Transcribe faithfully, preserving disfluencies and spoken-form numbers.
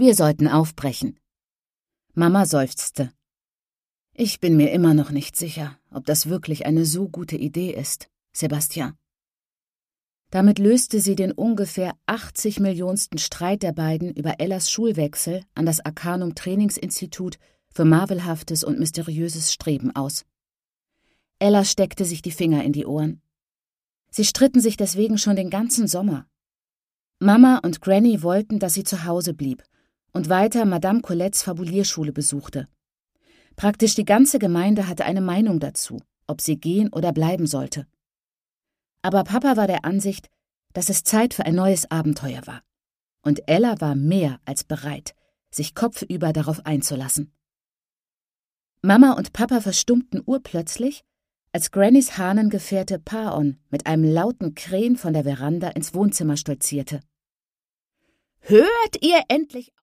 Wir sollten aufbrechen. Mama seufzte. Ich bin mir immer noch nicht sicher, ob das wirklich eine so gute Idee ist, Sebastian. Damit löste sie den ungefähr achtzig Millionsten Streit der beiden über Ellas Schulwechsel an das Arcanum Trainingsinstitut für marvelhaftes und mysteriöses Streben aus. Ella steckte sich die Finger in die Ohren. Sie stritten sich deswegen schon den ganzen Sommer. Mama und Granny wollten, dass sie zu Hause blieb und weiter Madame Colettes Fabulierschule besuchte. Praktisch die ganze Gemeinde hatte eine Meinung dazu, ob sie gehen oder bleiben sollte. Aber Papa war der Ansicht, dass es Zeit für ein neues Abenteuer war. Und Ella war mehr als bereit, sich kopfüber darauf einzulassen. Mama und Papa verstummten urplötzlich, als Grannys Hahnengefährte Paon mit einem lauten Krähen von der Veranda ins Wohnzimmer stolzierte. »Hört ihr endlich